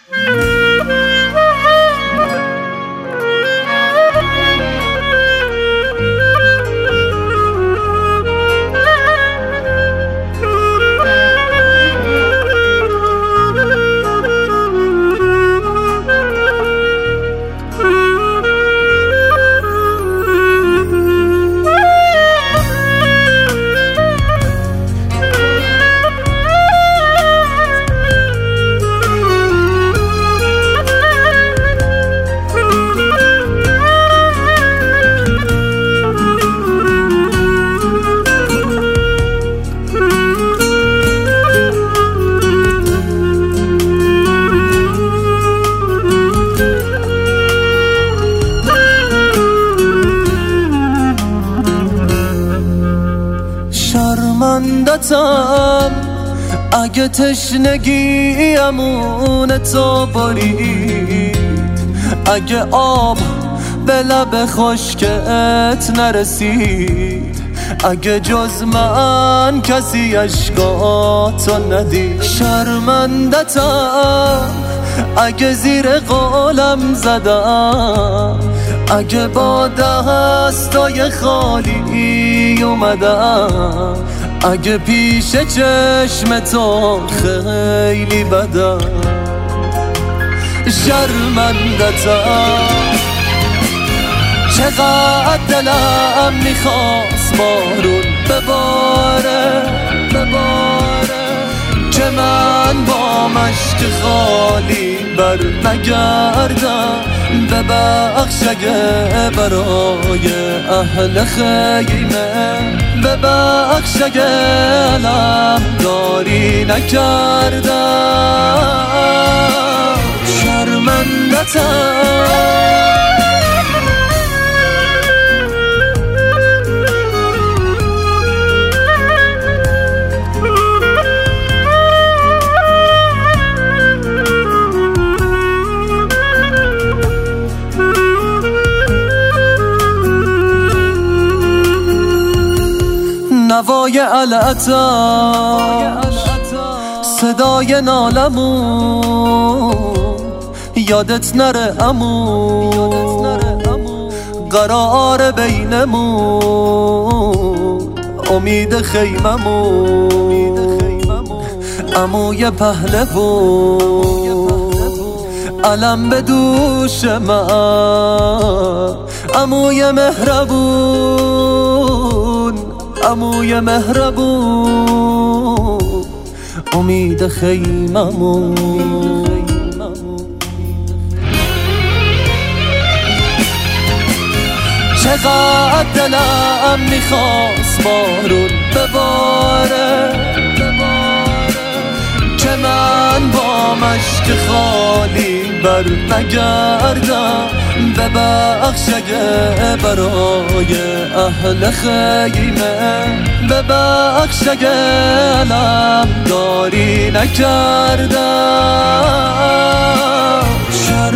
شرمندتم اگه تشنگی امون تو برید، اگه آب به لب خشکت نرسید، اگه جز من کسی عشقاتو ندید. شرمندتم اگه زیر قولم زدم، اگه با دستای خالی اومدم، اگه پیش چشم تو خیلی بدم. شرمندتم چقدر دلم میخواست بارون بباره که من با مشک خالی بر نگردم. ببخش اگه برای اهل خیمه، ببخش اگه علم داری نکردم. شرمندتم نوای علعتم، صدای نالمون، یادت نره امون، قرار بینمون، امید خیممون، عموی پهلوون، علم به دوش من، عموی مهربون، عموی مهربون، امید خیممون. چقدر دلم میخواست بارون بباره که من با مشک خالی بر نگردم. ببخش اگه برای اهل خیمه، ببخش اگه علم داری نکردم.